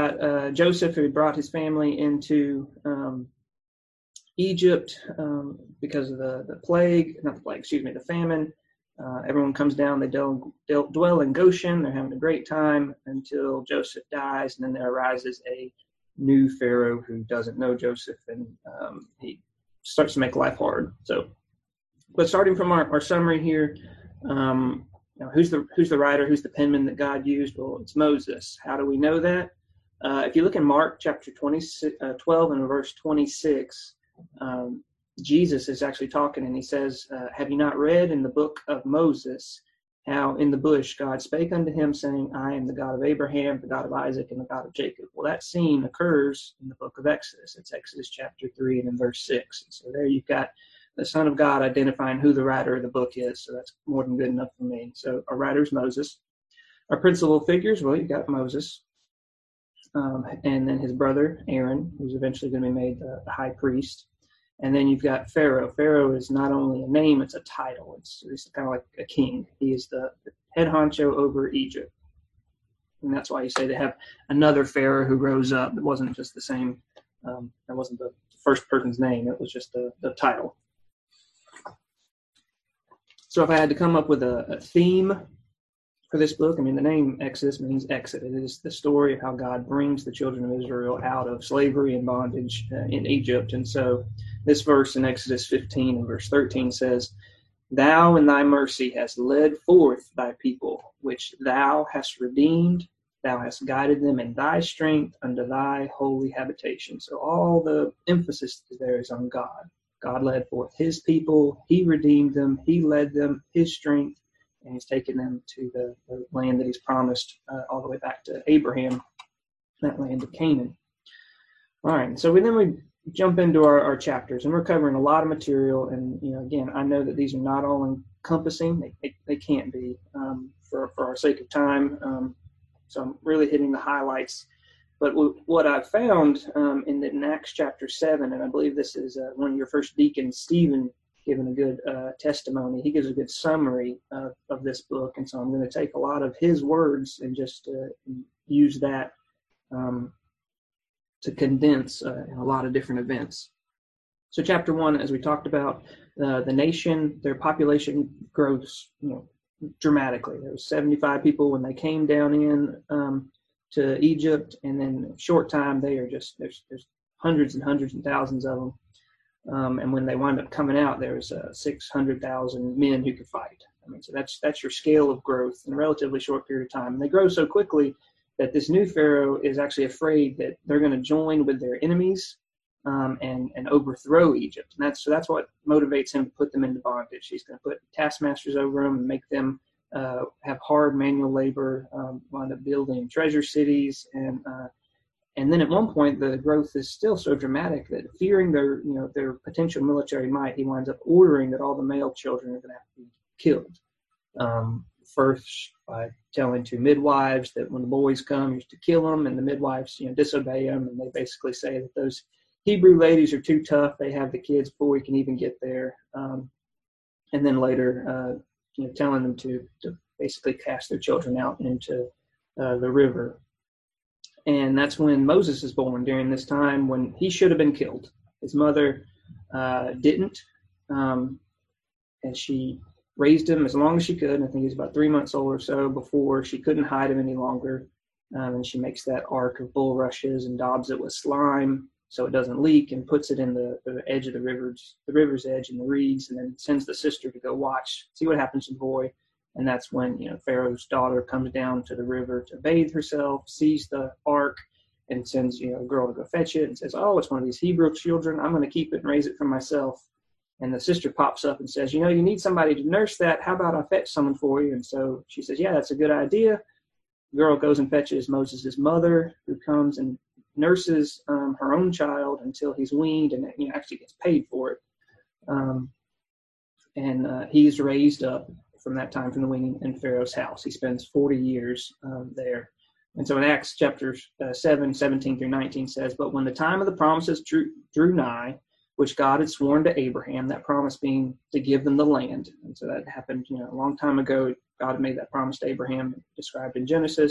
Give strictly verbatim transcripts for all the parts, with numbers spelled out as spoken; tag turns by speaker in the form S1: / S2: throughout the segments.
S1: got uh, Joseph, who brought his family into um, Egypt um, because of the, the plague, not the plague, excuse me, the famine. Uh, everyone comes down, they dwell, dwell in Goshen, they're having a great time until Joseph dies, and then there arises a new Pharaoh who doesn't know Joseph, and um, he starts to make life hard. So, but starting from our, our summary here, um, you know, who's the who's the writer, who's the penman that God used? Well, it's Moses. How do we know that? Uh, if you look in Mark chapter twenty, uh, twelve and verse twenty-six, um, Jesus is actually talking, and he says, uh, have you not read in the book of Moses how in the bush God spake unto him, saying, I am the God of Abraham, the God of Isaac, and the God of Jacob? Well, that scene occurs in the book of Exodus. It's Exodus chapter three and in verse six. And so there you've got the Son of God identifying who the writer of the book is. So that's more than good enough for me. So our writer is Moses. Our principal figures, well, you've got Moses, um, and then his brother Aaron, who's eventually going to be made the, the high priest. And then you've got Pharaoh. Pharaoh is not only a name, it's a title. It's, it's kind of like a king. He is the, the head honcho over Egypt. And that's why you say they have another Pharaoh who rose up. It wasn't just the same. Um, that wasn't the first person's name. It was just the, the title. So if I had to come up with a, a theme for this book, I mean, the name Exodus means exit. It is the story of how God brings the children of Israel out of slavery and bondage uh, in Egypt. And so this verse in Exodus fifteen and verse thirteen says, Thou in thy mercy hast led forth thy people, which thou hast redeemed. Thou hast guided them in thy strength unto thy holy habitation. So all the emphasis there is on God. God led forth his people. He redeemed them. He led them, his strength. And he's taken them to the, the land that he's promised uh, all the way back to Abraham, that land of Canaan. All right, so we, then we jump into our, our chapters, and we're covering a lot of material. And, you know, again, I know that these are not all encompassing. They, they, they can't be um, for, for our sake of time. Um, so I'm really hitting the highlights. But w- what I've found um, in, the, in Acts chapter seven, and I believe this is uh, one of your first deacons, Stephen, given a good uh, testimony. He gives a good summary of, of this book, and so I'm going to take a lot of his words and just uh, use that um, to condense uh, a lot of different events. So chapter one, as we talked about, uh, the nation, their population grows, you know, dramatically. There was seventy-five people when they came down in um, to Egypt, and then in a short time they are just, there's, there's hundreds and hundreds and thousands of them. Um, and when they wind up coming out, there's uh, six hundred thousand men who could fight. I mean, so that's that's your scale of growth in a relatively short period of time. And they grow so quickly that this new Pharaoh is actually afraid that they're going to join with their enemies um, and and overthrow Egypt. And that's so that's what motivates him to put them into bondage. He's going to put taskmasters over them and make them uh, have hard manual labor, um, wind up building treasure cities, and uh, And then at one point, the growth is still so dramatic that, fearing their, you know, their potential military might, he winds up ordering that all the male children are going to have to be killed. Um, first, by telling two midwives that when the boys come, you're to kill them, and the midwives, you know, disobey them, and they basically say that those Hebrew ladies are too tough. They have the kids before we can even get there. Um, and then later, uh, you know, telling them to, to basically cast their children out into uh, the river. And that's when Moses is born, during this time when he should have been killed. His mother uh, didn't, um, and she raised him as long as she could. I think he was about three months old or so before she couldn't hide him any longer. Um, and she makes that ark of bulrushes and daubs it with slime so it doesn't leak, and puts it in the, the edge of the river's, the river's edge in the reeds, and then sends the sister to go watch, see what happens to the boy. And that's when, you know, Pharaoh's daughter comes down to the river to bathe herself, sees the ark, and sends, you know, a girl to go fetch it, and says, oh, it's one of these Hebrew children. I'm going to keep it and raise it for myself. And the sister pops up and says, you know, you need somebody to nurse that. How about I fetch someone for you? And so she says, yeah, that's a good idea. The girl goes and fetches Moses' mother, who comes and nurses um, her own child until he's weaned, and, you know, actually gets paid for it. Um, and uh, he's raised up from that time, from the weaning, in Pharaoh's house. He spends forty years um, there. And so in Acts chapters uh, seven, seventeen through nineteen says, but when the time of the promises drew, drew nigh, which God had sworn to Abraham, that promise being to give them the land. And so that happened, you know, a long time ago. God had made that promise to Abraham, described in Genesis.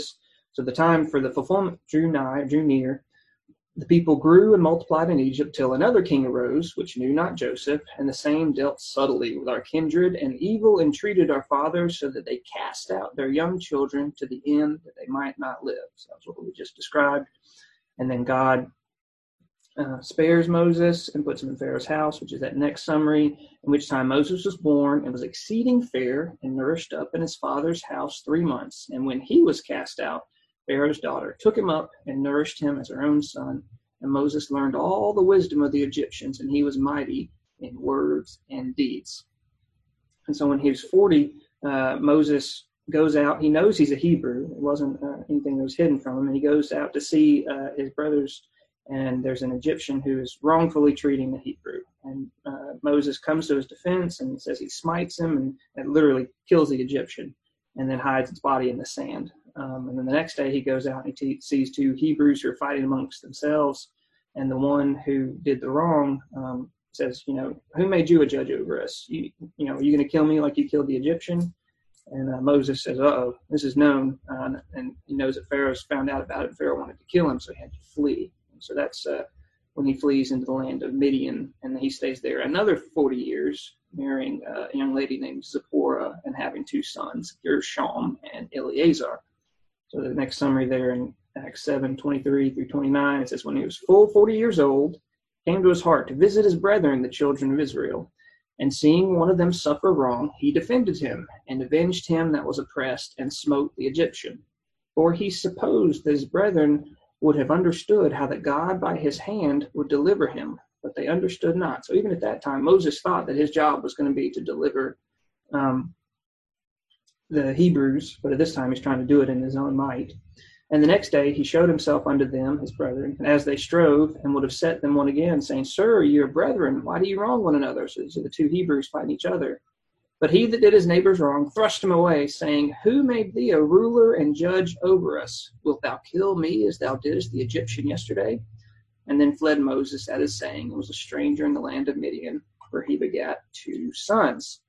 S1: So the time for the fulfillment drew nigh, drew near. The people grew and multiplied in Egypt till another king arose, which knew not Joseph, and the same dealt subtly with our kindred, and evil entreated our fathers, so that they cast out their young children to the end that they might not live. So that's what we just described. And then God uh, spares Moses and puts him in Pharaoh's house, which is that next summary, in which time Moses was born and was exceeding fair and nourished up in his father's house three months. And when he was cast out, Pharaoh's daughter took him up and nourished him as her own son. And Moses learned all the wisdom of the Egyptians, and he was mighty in words and deeds. And so when he was forty, uh, Moses goes out. He knows he's a Hebrew. It wasn't uh, anything that was hidden from him. And he goes out to see uh, his brothers, and there's an Egyptian who is wrongfully treating the Hebrew. And uh, Moses comes to his defense and says he smites him and, and literally kills the Egyptian and then hides its body in the sand. Um, and then the next day he goes out and he t- sees two Hebrews who are fighting amongst themselves. And the one who did the wrong um, says, you know, who made you a judge over us? You, you know, are you going to kill me like you killed the Egyptian? And uh, Moses says, uh-oh, this is known. Uh, and he knows that Pharaoh's found out about it. Pharaoh wanted to kill him, so he had to flee. And so that's uh, when he flees into the land of Midian. And he stays there another forty years, marrying uh, a young lady named Zipporah and having two sons, Gershom and Eleazar. So the next summary there in Acts seven, twenty-three through twenty-nine, it says, when he was full forty years old, came to his heart to visit his brethren, the children of Israel. And seeing one of them suffer wrong, he defended him, and avenged him that was oppressed, and smote the Egyptian. For he supposed that his brethren would have understood how that God by his hand would deliver him, but they understood not. So even at that time, Moses thought that his job was going to be to deliver um, the Hebrews, but at this time he's trying to do it in his own might. And the next day he showed himself unto them, his brethren, and as they strove, and would have set them one again, saying, Sir, ye are brethren, why do you wrong one another? So these are the two Hebrews fighting each other. But he that did his neighbors wrong thrust him away, saying, Who made thee a ruler and judge over us? Wilt thou kill me as thou didst the Egyptian yesterday? And then fled Moses at his saying, and was a stranger in the land of Midian, where he begat two sons.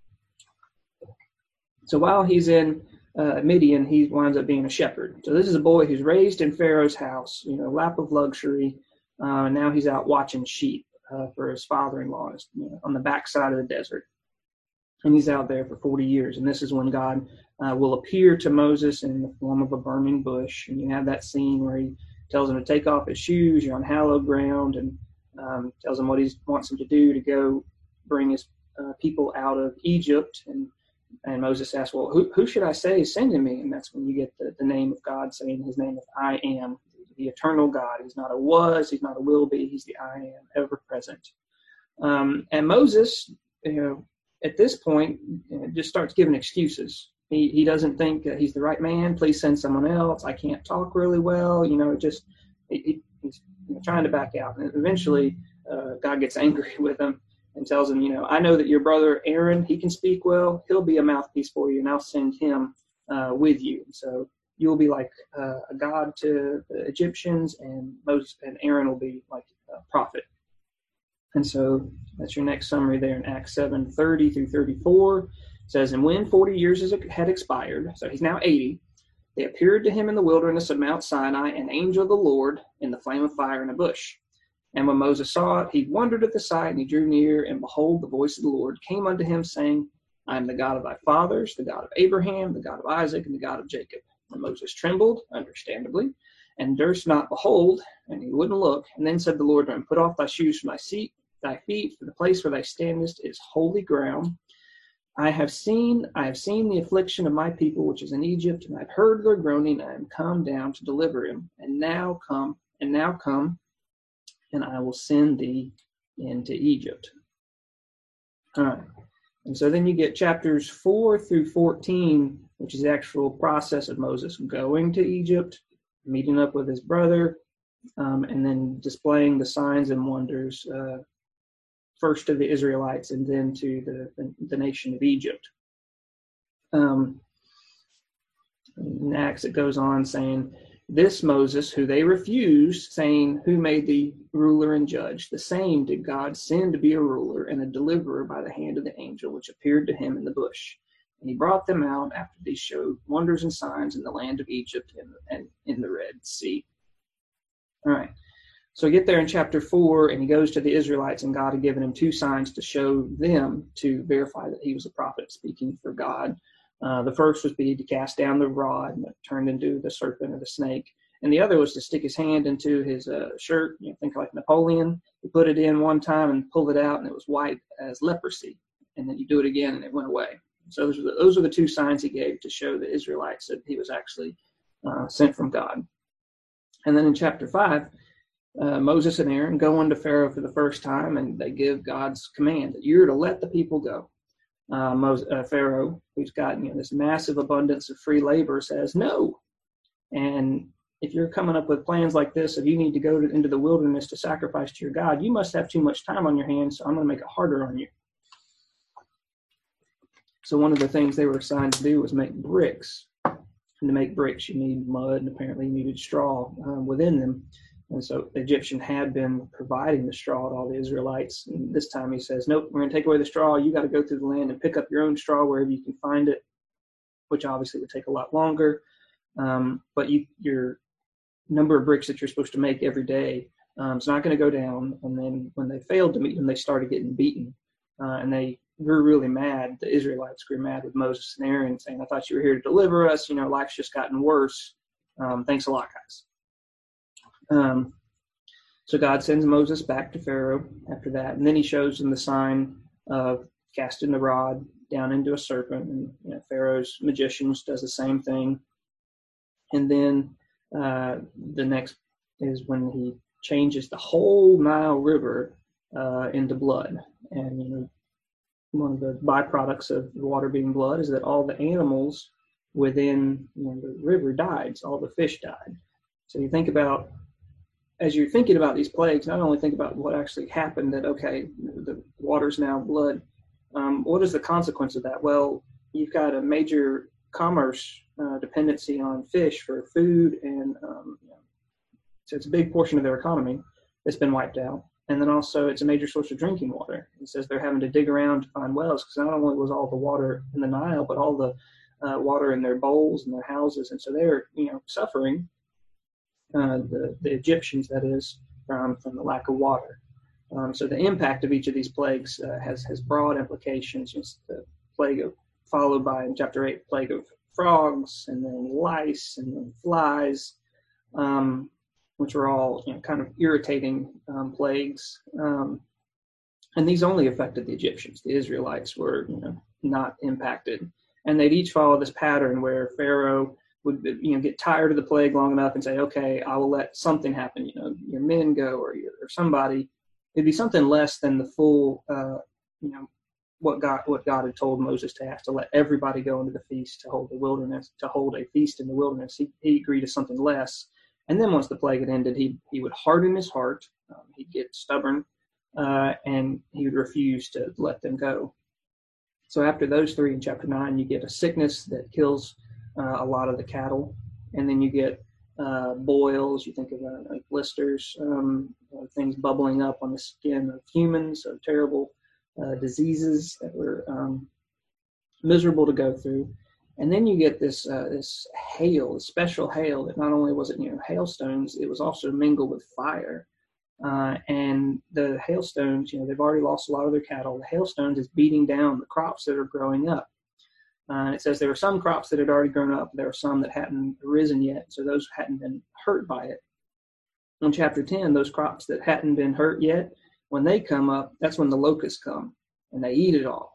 S1: So while he's in uh, Midian, he winds up being a shepherd. So this is a boy who's raised in Pharaoh's house, you know, lap of luxury. Uh, now he's out watching sheep uh, for his father-in-law, you know, on the backside of the desert. And he's out there for forty years. And this is when God uh, will appear to Moses in the form of a burning bush. And you have that scene where he tells him to take off his shoes, you're on hallowed ground, and um, tells him what he wants him to do to go bring his uh, people out of Egypt. And and Moses asks, well, who, who should I say is sending me? And that's when you get the, the name of God, saying his name is I am, the eternal God. He's not a was, he's not a will be, he's the I am, ever present. Um, and Moses, you know, at this point, you know, just starts giving excuses. He he doesn't think uh, he's the right man. Please send someone else. I can't talk really well. You know, it just he, he's you know, trying to back out. And eventually, uh, God gets angry with him and tells him, you know, I know that your brother Aaron, he can speak well. He'll be a mouthpiece for you, and I'll send him uh, with you. So you'll be like uh, a god to the Egyptians, and Moses and Aaron will be like a prophet. And so that's your next summary there in Acts seven, thirty through thirty-four. It says, and when forty years had expired, so he's now eighty, they appeared to him in the wilderness of Mount Sinai, an angel of the Lord in the flame of fire in a bush. And when Moses saw it, he wondered at the sight, and he drew near, and behold, the voice of the Lord came unto him, saying, I am the God of thy fathers, the God of Abraham, the God of Isaac, and the God of Jacob. And Moses trembled, understandably, and durst not behold, and he wouldn't look. And then said the Lord to him, Put off thy shoes from thy seat, thy feet, for the place where thou standest is holy ground. I have seen, I have seen the affliction of my people which is in Egypt, and I have heard their groaning, and I am come down to deliver him. And now come, and now come, and I will send thee into Egypt. All right. And so then you get chapters four through fourteen, which is the actual process of Moses going to Egypt, meeting up with his brother, um, and then displaying the signs and wonders, uh, first to the Israelites and then to the, the, the nation of Egypt. Um, in Acts, it goes on saying, This Moses, who they refused, saying, Who made thee ruler and judge? The same did God send to be a ruler and a deliverer by the hand of the angel which appeared to him in the bush. And he brought them out after they showed wonders and signs in the land of Egypt and, and in the Red Sea. All right. So we get there in chapter four, and he goes to the Israelites, and God had given him two signs to show them to verify that he was a prophet speaking for God. Uh, the first was be to cast down the rod, and it turned into the serpent or the snake. And the other was to stick his hand into his uh, shirt, you know, think like Napoleon. He put it in one time and pulled it out, and it was white as leprosy. And then you do it again, and it went away. So those are the, those are the two signs he gave to show the Israelites that he was actually uh, sent from God. And then in chapter five, uh, Moses and Aaron go unto Pharaoh for the first time, and they give God's command that you're to let the people go. Uh, Moses, uh, Pharaoh, who's got you know this massive abundance of free labor, says no. And if you're coming up with plans like this, if you need to go to, into the wilderness to sacrifice to your God, you must have too much time on your hands, so I'm going to make it harder on you. So one of the things they were assigned to do was make bricks. And to make bricks, you need mud, and apparently you needed straw um, within them. And so the Egyptian had been providing the straw to all the Israelites. And this time he says, nope, we're going to take away the straw. You got to go through the land and pick up your own straw wherever you can find it, which obviously would take a lot longer. Um, but you, your number of bricks that you're supposed to make every day um, is not going to go down. And then when they failed to meet them, they started getting beaten. Uh, and they grew really mad. The Israelites grew mad with Moses and Aaron, saying, I thought you were here to deliver us. You know, life's just gotten worse. Um, thanks a lot, guys. Um, so God sends Moses back to Pharaoh after that. And then he shows them the sign of casting the rod down into a serpent. And you know, Pharaoh's magicians does the same thing. And then uh, the next is when he changes the whole Nile River uh, into blood. And, you know, one of the byproducts of the water being blood is that all the animals within you know, the river died. So all the fish died. So you think about, as you're thinking about these plagues, not only think about what actually happened, that, okay, the water's now blood. Um, what is the consequence of that? Well, you've got a major commerce uh, dependency on fish for food, and um, you know, so it's a big portion of their economy that's been wiped out. And then also it's a major source of drinking water. It says they're having to dig around to find wells, because not only was all the water in the Nile, but all the uh, water in their bowls and their houses. And so they're, you know, suffering, uh, the, the Egyptians, that is, from, from the lack of water. Um, so the impact of each of these plagues uh, has, has broad implications. Just the plague of, followed by, in chapter eight, plague of frogs, and then lice, and then flies. Um, which were all you know, kind of irritating um, plagues. Um, and these only affected the Egyptians. The Israelites were you know, not impacted. And they'd each follow this pattern where Pharaoh would you know, get tired of the plague long enough and say, okay, I will let something happen. You know, your men go, or, your, or somebody. It'd be something less than the full, uh, you know, what God, what God had told Moses to have to let everybody go into the feast, to hold the wilderness, to hold a feast in the wilderness. He, he agreed to something less. And then once the plague had ended, he he would harden his heart, um, he'd get stubborn, uh, and he would refuse to let them go. So after those three in chapter nine, you get a sickness that kills uh, a lot of the cattle, and then you get uh, boils. You think of uh, like blisters, um, uh, things bubbling up on the skin of humans, so terrible uh, diseases that were um, miserable to go through. And then you get this uh, this hail, this special hail that not only was it you know hailstones, it was also mingled with fire. Uh, and the hailstones, you know, they've already lost a lot of their cattle. The hailstones is beating down the crops that are growing up. Uh, and it says there were some crops that had already grown up. There were some that hadn't arisen yet, so those hadn't been hurt by it. In chapter ten, those crops that hadn't been hurt yet, when they come up, that's when the locusts come, and they eat it all.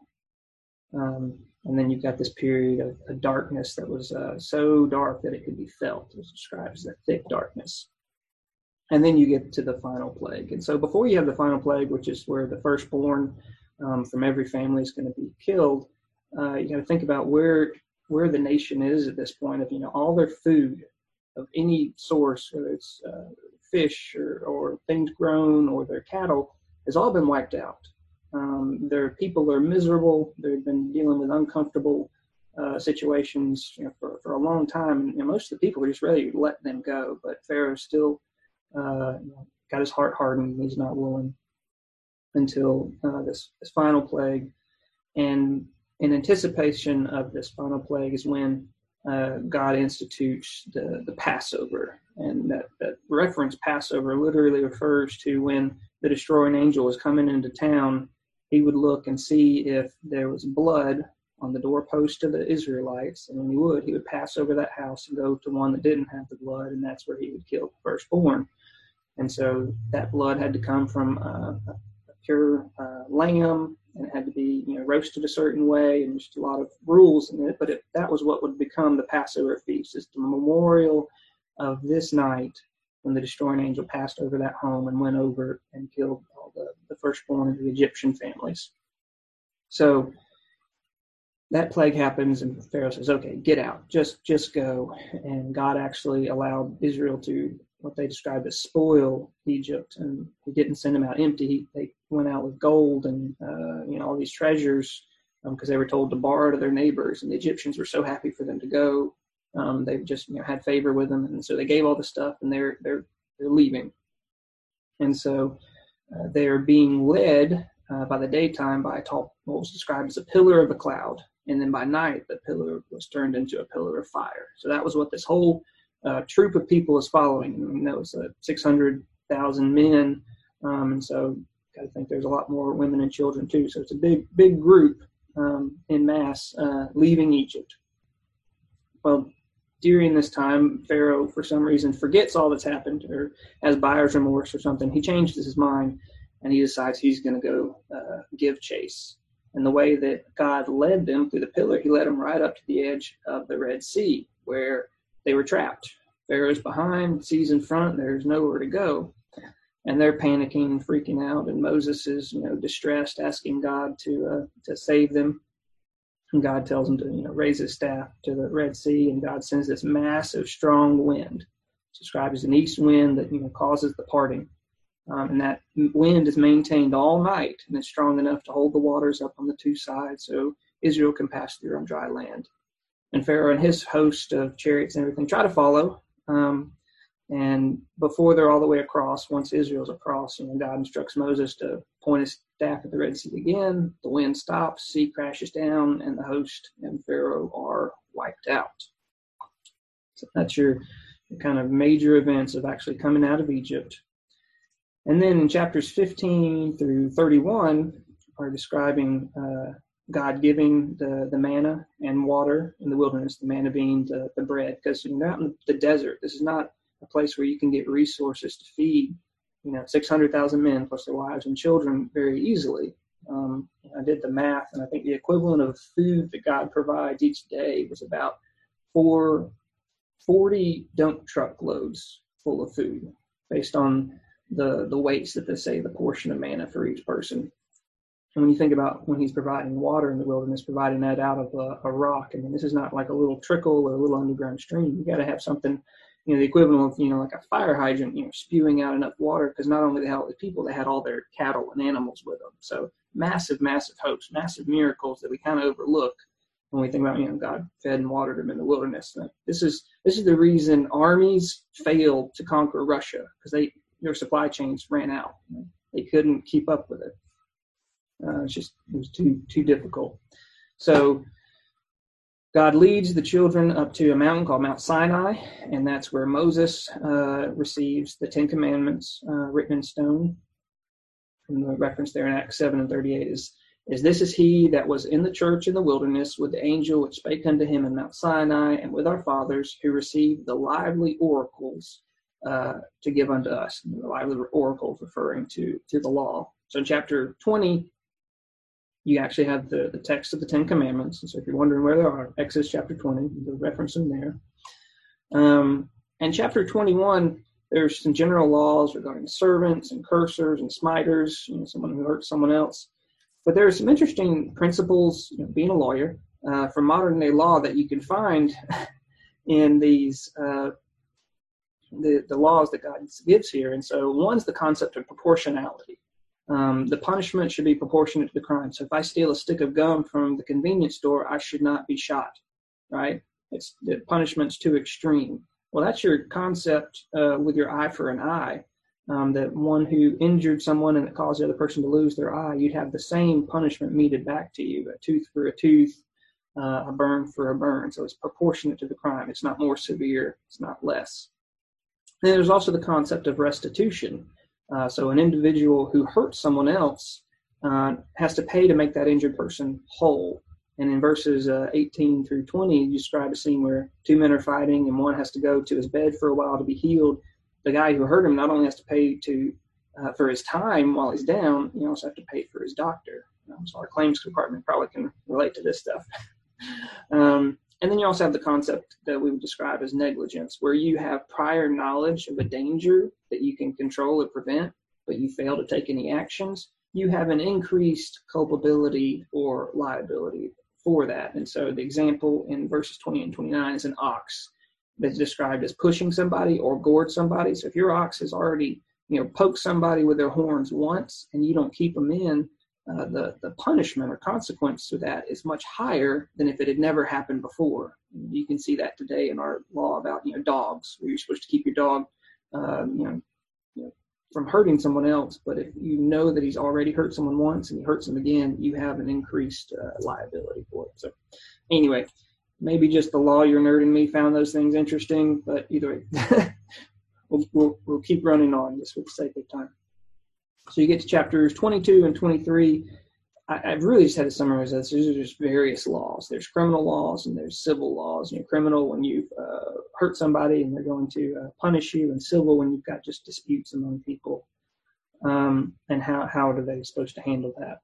S1: Um, And then you've got this period of, of darkness that was uh, so dark that it could be felt. It describes that thick darkness. And then you get to the final plague. And so before you have the final plague, which is where the firstborn um, from every family is going to be killed, uh, you got to think about where where the nation is at this point of, you know, all their food of any source, whether it's uh, fish or, or things grown or their cattle, has all been wiped out. Um, their people are miserable. They've been dealing with uncomfortable uh, situations you know, for, for a long time. And you know, most of the people are just ready to let them go. But Pharaoh still uh, you know, got his heart hardened, and he's not willing until uh, this, this final plague. And in anticipation of this final plague is when uh, God institutes the, the Passover. And that, that reference Passover literally refers to when the destroying angel was coming into town, he would look and see if there was blood on the doorpost of the Israelites, and when he would, he would pass over that house and go to one that didn't have the blood, and that's where he would kill the firstborn. And so that blood had to come from uh, a pure uh, lamb, and it had to be, you know, roasted a certain way, and just a lot of rules in it. But it, that was what would become the Passover feast. It's the memorial of this night when the destroying angel passed over that home and went over and killed all the, the firstborn of the Egyptian families. So that plague happens, and Pharaoh says, okay, get out, just just go. And God actually allowed Israel to, what they described as, spoil Egypt, and he didn't send them out empty. They went out with gold and uh, you know all these treasures because um, they were told to borrow to their neighbors, and the Egyptians were so happy for them to go. Um, they just you know had favor with them, and so they gave all the stuff, and they're they're they're leaving. And so uh, they are being led uh, by the daytime by a tall, what was described as a pillar of a cloud. And then by night, the pillar was turned into a pillar of fire. So that was what this whole uh, troop of people is following. I mean, that was uh, six hundred thousand men. Um, and so got to think there's a lot more women and children too. So it's a big, big group um, in mass uh, leaving Egypt. Well, during this time, Pharaoh, for some reason, forgets all that's happened or has buyer's remorse or something. He changes his mind and he decides he's going to go uh, give chase. And the way that God led them through the pillar, he led them right up to the edge of the Red Sea, where they were trapped. Pharaoh's behind, sea's in front, there's nowhere to go. And they're panicking and freaking out, and Moses is, you know, distressed, asking God to uh, to save them. And God tells him to, you know, raise his staff to the Red Sea, and God sends this massive, strong wind. It's described as an east wind that, you know, causes the parting. Um, and that wind is maintained all night, and it's strong enough to hold the waters up on the two sides so Israel can pass through on dry land. And Pharaoh and his host of chariots and everything try to follow. Um, and before they're all the way across, once Israel's across, you know, God instructs Moses to point his staff at the Red Sea again. The wind stops, sea crashes down, and the host and Pharaoh are wiped out. So that's your, your kind of major events of actually coming out of Egypt. And then in chapters fifteen through thirty-one are describing uh, God giving the, the manna and water in the wilderness, the manna being the, the bread, because you're out in the desert. This is not a place where you can get resources to feed, you know, six hundred thousand men plus their wives and children very easily. Um, I did the math, and I think the equivalent of food that God provides each day was about four, forty dump truck loads full of food based on the the weights that they say the portion of manna for each person. And when you think about when he's providing water in the wilderness, providing that out of a, a rock, I mean, this is not like a little trickle or a little underground stream. You got to have something, you know, the equivalent of, you know, like a fire hydrant, you know, spewing out enough water, because not only they had all the people, they had all their cattle and animals with them. So massive, massive hopes, massive miracles that we kind of overlook when we think about, you know, God fed and watered them in the wilderness. This is this is the reason armies failed to conquer Russia, because they their supply chains ran out. They couldn't keep up with it. Uh, it's just it was too too difficult. So God leads the children up to a mountain called Mount Sinai, and that's where Moses uh, receives the Ten Commandments uh, written in stone. And the reference there in Acts seven and thirty-eight is, is this is he that was in the church in the wilderness with the angel which spake unto him in Mount Sinai, and with our fathers who received the lively oracles Uh, to give unto us. And the lively oracles referring to, to the law. So in chapter twenty, you actually have the, the text of the Ten Commandments. And so if you're wondering where they are, Exodus chapter twenty, you'll reference them there. Um, and chapter twenty-one, there's some general laws regarding servants and cursors and smiters, you know, someone who hurts someone else. But there are some interesting principles, you know, being a lawyer, uh, from modern day law that you can find in these uh, The, the laws that God gives here. And so one's the concept of proportionality. Um, the punishment should be proportionate to the crime. So if I steal a stick of gum from the convenience store, I should not be shot, right? It's the punishment's too extreme. Well, that's your concept uh, with your eye for an eye. um, that one who injured someone and it caused the other person to lose their eye, you'd have the same punishment meted back to you, a tooth for a tooth, uh, a burn for a burn. So it's proportionate to the crime. It's not more severe. It's not less. And there's also the concept of restitution. Uh, so an individual who hurts someone else uh, has to pay to make that injured person whole. And in verses uh, eighteen through twenty, you describe a scene where two men are fighting and one has to go to his bed for a while to be healed. The guy who hurt him not only has to pay to uh, for his time while he's down, he also has to pay for his doctor. Um, so our claims department probably can relate to this stuff. um, and then you also have the concept that we would describe as negligence, where you have prior knowledge of a danger that you can control or prevent, but you fail to take any actions. You have an increased culpability or liability for that. And so the example in verses twenty and twenty-nine is an ox that's described as pushing somebody or gored somebody. So if your ox has already, you know, poked somebody with their horns once and you don't keep them in, uh, the, the punishment or consequence to that is much higher than if it had never happened before. You can see that today in our law about, you know, dogs, where you're supposed to keep your dog, uh, you know, you know, from hurting someone else. But if you know that he's already hurt someone once and he hurts them again, you have an increased uh, liability for it. So anyway, maybe just the lawyer nerd in me found those things interesting, but either way, we'll, we'll, we'll keep running on just for the sake of time. So you get to chapters twenty-two and twenty-three. I, I've really just had to summarize this. These are just various laws. There's criminal laws and there's civil laws. You know, criminal when you've uh, hurt somebody and they're going to uh, punish you, and civil when you've got just disputes among people. Um, and how, how are they supposed to handle that?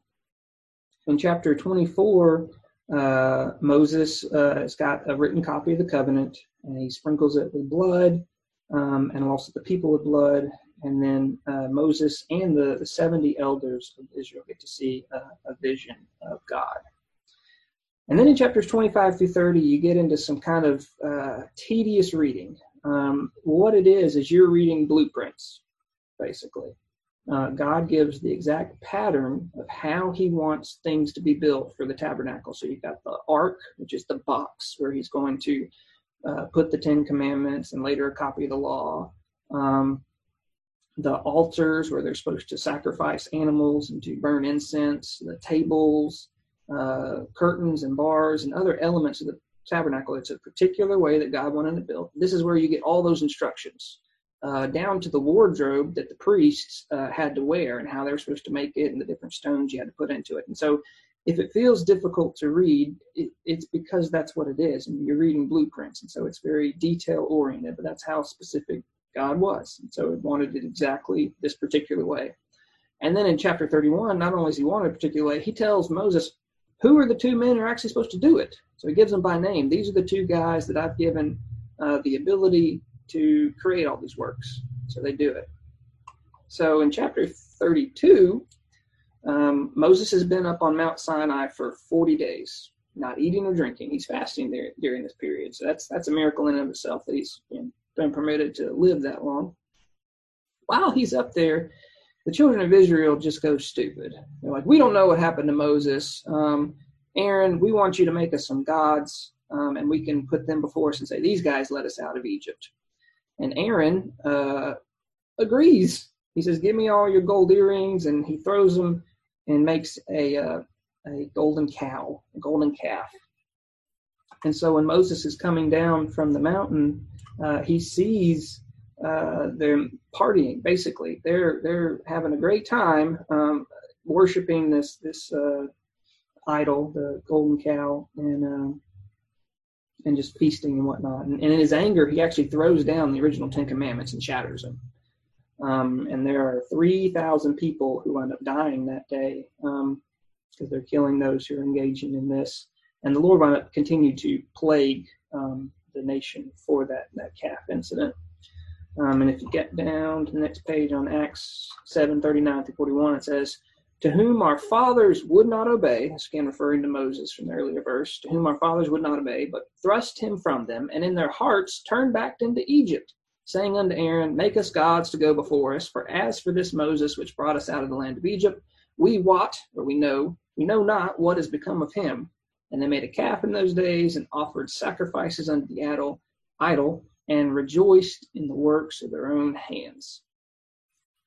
S1: In chapter twenty-four, Uh, Moses uh, has got a written copy of the covenant, and he sprinkles it with blood, um, and also the people with blood. And then uh, Moses and the, the seventy elders of Israel get to see uh, a vision of God. And then in chapters twenty-five through thirty, you get into some kind of uh, tedious reading. Um, what it is, is you're reading blueprints, basically. Uh, God gives the exact pattern of how he wants things to be built for the tabernacle. So you've got the ark, which is the box where he's going to uh, put the Ten Commandments and later a copy of the law. Um, the altars where they're supposed to sacrifice animals and to burn incense, the tables, uh, curtains and bars and other elements of the tabernacle. It's a particular way that God wanted it built. This is where you get all those instructions. Uh, down to the wardrobe that the priests uh, had to wear and how they were supposed to make it and the different stones you had to put into it. And so if it feels difficult to read, it, it's because that's what it is. And you're reading blueprints. And so it's very detail-oriented, but that's how specific God was. And so it wanted it exactly this particular way. And then in chapter thirty-one, not only does he want it a particular way, he tells Moses, who are the two men who are actually supposed to do it? So he gives them by name. These are the two guys that I've given uh, the ability to create all these works. So they do it. So in chapter thirty-two, um, Moses has been up on Mount Sinai for forty days, not eating or drinking. He's fasting there during this period. So that's that's a miracle in and of itself that he's you know, been permitted to live that long. While he's up there, the children of Israel just go stupid. They're like, we don't know what happened to Moses. Um, Aaron, we want you to make us some gods, um, and we can put them before us and say, these guys led us out of Egypt. And Aaron uh, agrees. He says, give me all your gold earrings, and he throws them and makes a uh, a golden cow, a golden calf. And so when Moses is coming down from the mountain, uh, he sees uh, them partying, basically. They're they're having a great time um, worshiping this, this uh, idol, the golden cow, and um, and just feasting and whatnot. And, and in his anger, he actually throws down the original Ten Commandments and shatters them. Um, and there are three thousand people who end up dying that day um, because they're killing those who are engaging in this. And the Lord wound up continued to plague um, the nation for that, that calf incident. Um, and if you get down to the next page on Acts seven, thirty-nine through forty-one, it says, to whom our fathers would not obey, this again referring to Moses from the earlier verse, to whom our fathers would not obey, but thrust him from them, and in their hearts turned back into Egypt, saying unto Aaron, make us gods to go before us, for as for this Moses which brought us out of the land of Egypt, we wot, or we know, we know not what has become of him. And they made a calf in those days, and offered sacrifices unto the idol, idol, and rejoiced in the works of their own hands.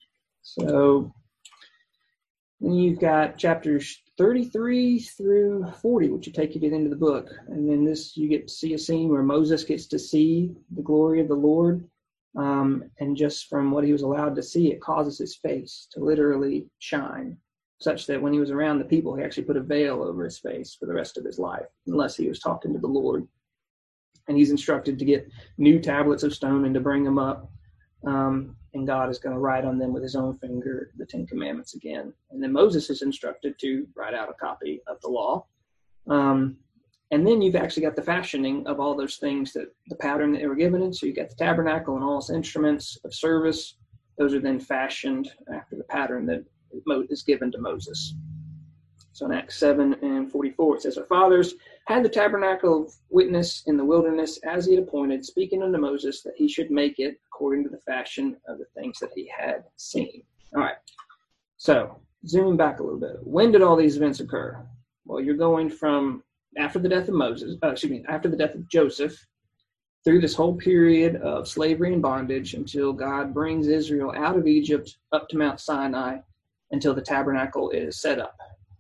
S1: So then you've got chapters thirty-three through forty, which will take you to the end of the book. And then this, you get to see a scene where Moses gets to see the glory of the Lord. Um, and just from what he was allowed to see, it causes his face to literally shine, such that when he was around the people, he actually put a veil over his face for the rest of his life, unless he was talking to the Lord. And he's instructed to get new tablets of stone and to bring them up. Um, and God is going to write on them with his own finger the Ten Commandments again. And then Moses is instructed to write out a copy of the law. Um, and then you've actually got the fashioning of all those things, that the pattern that they were given in. So you got the tabernacle and all its instruments of service. Those are then fashioned after the pattern that is given to Moses. So in Acts seven and forty-four, it says, our fathers had the tabernacle of witness in the wilderness as he had appointed, speaking unto Moses that he should make it according to the fashion of the things that he had seen. All right. So zooming back a little bit, when did all these events occur? Well, you're going from after the death of Moses, uh, excuse me, after the death of Joseph, through this whole period of slavery and bondage until God brings Israel out of Egypt up to Mount Sinai until the tabernacle is set up.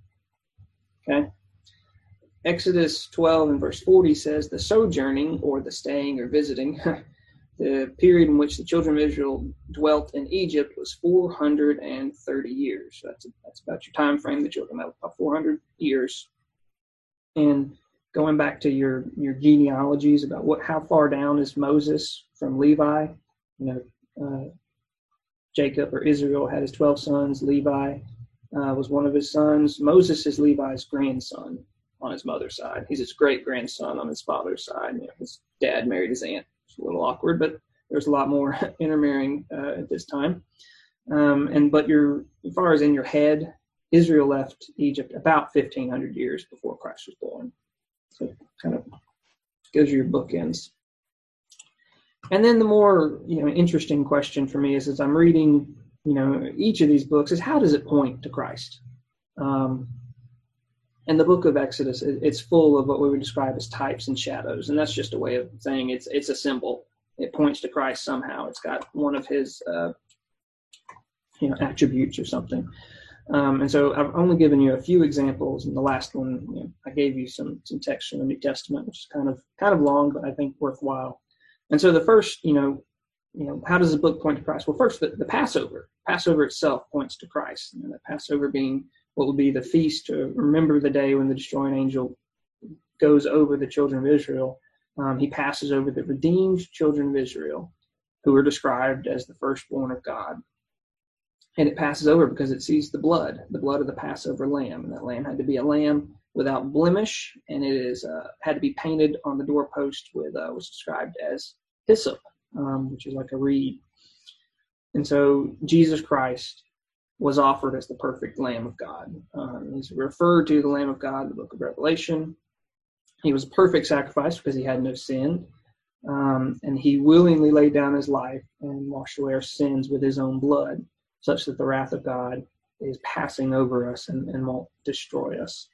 S1: Okay. Exodus twelve and verse forty says the sojourning, or the staying or visiting, the period in which the children of Israel dwelt in Egypt was four hundred thirty years. So that's, that's about your time frame, the children of about four hundred years. And going back to your, your genealogies about what how far down is Moses from Levi, you know, uh, Jacob or Israel had his twelve sons. Levi uh, was one of his sons. Moses is Levi's grandson on his mother's side. He's his great-grandson on his father's side. You know, his dad married his aunt. It's a little awkward, but there's a lot more intermarrying uh, at this time. Um, and but your, as far as in your head, Israel left Egypt about fifteen hundred years before Christ was born. So it kind of gives you your bookends. And then the more, you know, interesting question for me is, as I'm reading, you know, each of these books, is how does it point to Christ? Um, and the book of Exodus, it's full of what we would describe as types and shadows, and that's just a way of saying it's it's a symbol. It points to Christ somehow. It's got one of his, uh, you know, attributes or something. Um, and so I've only given you a few examples, and the last one, you know, I gave you some some text from the New Testament, which is kind of kind of long, but I think worthwhile. And so the first, you know, you know, how does the book point to Christ? Well, first, the, the Passover. Passover itself points to Christ. And the Passover being what would be the feast to remember the day when the destroying angel goes over the children of Israel. Um, he passes over the redeemed children of Israel, who are described as the firstborn of God. And it passes over because it sees the blood, the blood of the Passover lamb. And that lamb had to be a lamb without blemish, and it is uh, had to be painted on the doorpost with uh, was described as hyssop, um, which is like a reed. And so Jesus Christ was offered as the perfect Lamb of God. Um, he's referred to the Lamb of God in the book of Revelation. He was a perfect sacrifice because he had no sin, um, and he willingly laid down his life and washed away our sins with his own blood, such that the wrath of God is passing over us and, and won't destroy us.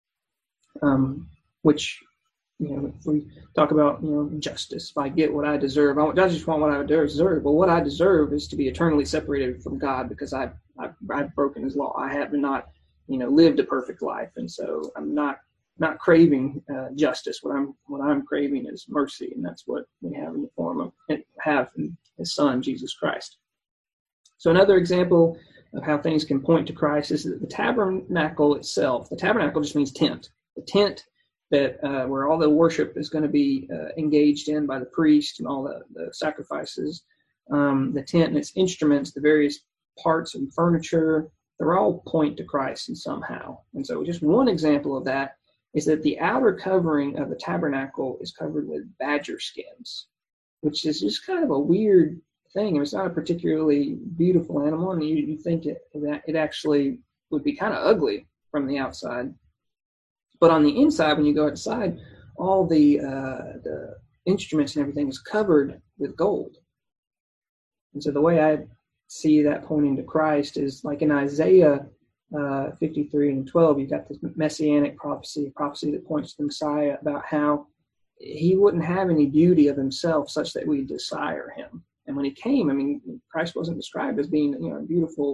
S1: Um, which, you know, if we talk about, you know, justice, if I get what I deserve, I just want what I deserve. Well, what I deserve is to be eternally separated from God because I've, I've, I've broken his law. I have not, you know, lived a perfect life. And so I'm not, not craving uh, justice. What I'm, what I'm craving is mercy. And that's what we have in the form of, have in his son, Jesus Christ. So another example of how things can point to Christ is that the tabernacle itself, the tabernacle just means tent. The tent that uh, where all the worship is going to be uh, engaged in by the priest and all the, the sacrifices, um, the tent and its instruments, the various parts and furniture, they're all point to Christ in somehow. And so just one example of that is that the outer covering of the tabernacle is covered with badger skins, which is just kind of a weird thing. It's not a particularly beautiful animal, and you, you think it, it actually would be kind of ugly from the outside. But on the inside, when you go outside, all the uh, the instruments and everything is covered with gold. And so the way I see that pointing to Christ is like in Isaiah uh, fifty-three and twelve, you've got this messianic prophecy, a prophecy that points to the Messiah about how he wouldn't have any beauty of himself such that we desire him. And when he came, I mean, Christ wasn't described as being, you know, a beautiful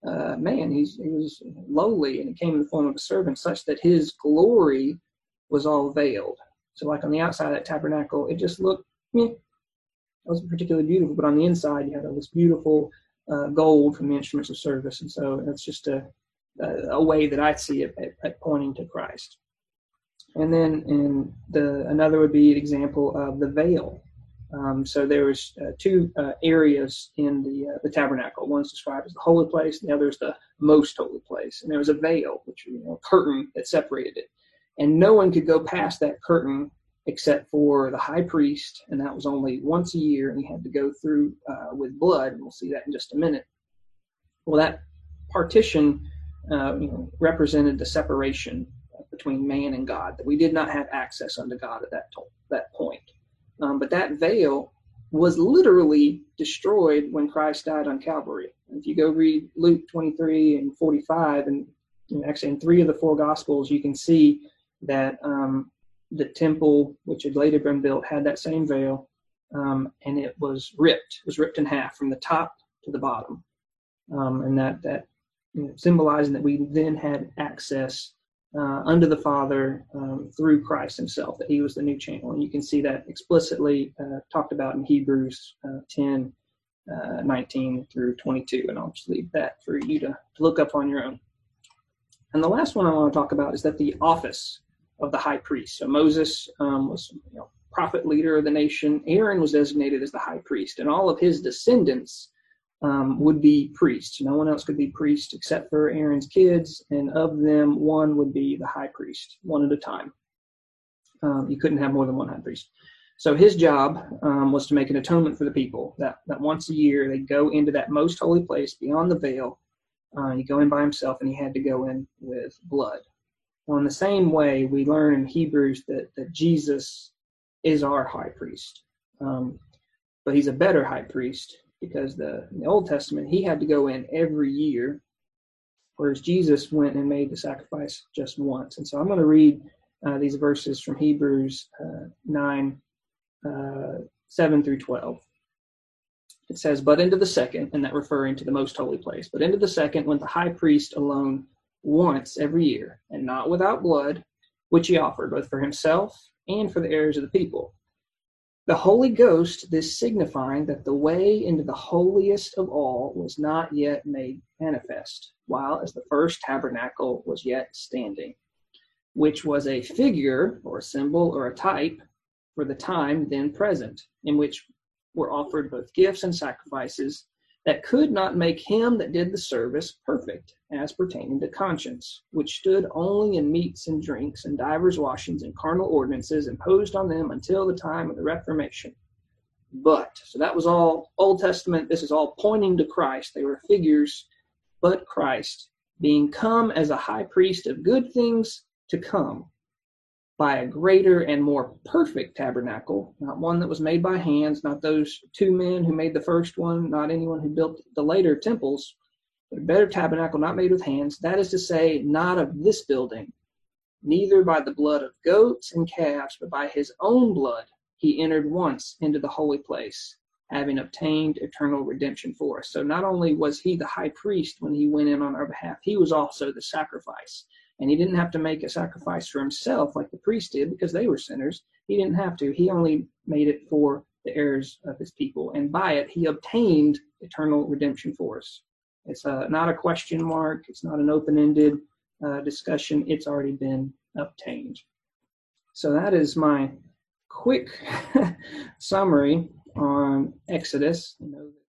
S1: uh, man. He's, he was lowly, and he came in the form of a servant, such that his glory was all veiled. So like on the outside of that tabernacle, it just looked, yeah, it wasn't particularly beautiful, but on the inside, you had all this beautiful uh, gold from the instruments of service. And so that's just a, a, a way that I see it at, at pointing to Christ. And then in the another would be an example of the veil. Um, so there was uh, two uh, areas in the uh, the tabernacle. One's described as the holy place, and the other is the most holy place. And there was a veil, which you know, a curtain that separated it, and no one could go past that curtain except for the high priest, and that was only once a year, and he had to go through uh, with blood. And we'll see that in just a minute. Well, that partition, uh, you know, represented the separation between man and God, that we did not have access unto God at that, to- that point. Um, but that veil was literally destroyed when Christ died on Calvary. If you go read Luke twenty-three and forty-five, and you know, actually in three of the four Gospels, you can see that um, the temple, which had later been built, had that same veil, um, and it was ripped. It was ripped in half from the top to the bottom, um, and that that you know, symbolizing that we then had access Uh, unto the Father um, through Christ himself, that he was the new channel. And you can see that explicitly uh, talked about in Hebrews uh, ten, uh, nineteen through twenty-two. And I'll just leave that for you to, to look up on your own. And the last one I want to talk about is that the office of the high priest. So Moses um, was you know, prophet leader of the nation. Aaron was designated as the high priest, and all of his descendants Um, would be priests. No one else could be priest except for Aaron's kids, and of them, one would be the high priest, one at a time. Um, you couldn't have more than one high priest. So his job um, was to make an atonement for the people, that, that once a year they go into that most holy place beyond the veil. Uh, he go in by himself, and he had to go in with blood. Well, in the same way, we learn in Hebrews that, that Jesus is our high priest. Um, but he's a better high priest, because the, in the Old Testament, he had to go in every year, whereas Jesus went and made the sacrifice just once. And so I'm going to read uh, these verses from Hebrews uh, nine, uh, seven through twelve. It says, "But into the second," and that referring to the most holy place, "but into the second went the high priest alone once every year, and not without blood, which he offered both for himself and for the heirs of the people. The Holy Ghost, this signifying that the way into the holiest of all was not yet made manifest, while as the first tabernacle was yet standing, which was a figure or a symbol or a type for the time then present, in which were offered both gifts and sacrifices that could not make him that did the service perfect, as pertaining to conscience, which stood only in meats and drinks and divers washings and carnal ordinances imposed on them until the time of the Reformation. But," so that was all Old Testament. This is all pointing to Christ. They were figures, "but Christ, being come as a high priest of good things to come, by a greater and more perfect tabernacle," not one that was made by hands, not those two men who made the first one, not anyone who built the later temples, but a better tabernacle not made with hands, that is to say, not of this building, "neither by the blood of goats and calves, but by his own blood he entered once into the holy place, having obtained eternal redemption for us." So not only was he the high priest when he went in on our behalf, he was also the sacrifice. And he didn't have to make a sacrifice for himself like the priest did, because they were sinners. He didn't have to. He only made it for the heirs of his people. And by it, he obtained eternal redemption for us. It's uh, not a question mark. It's not an open-ended uh, discussion. It's already been obtained. So that is my quick summary on Exodus. You know,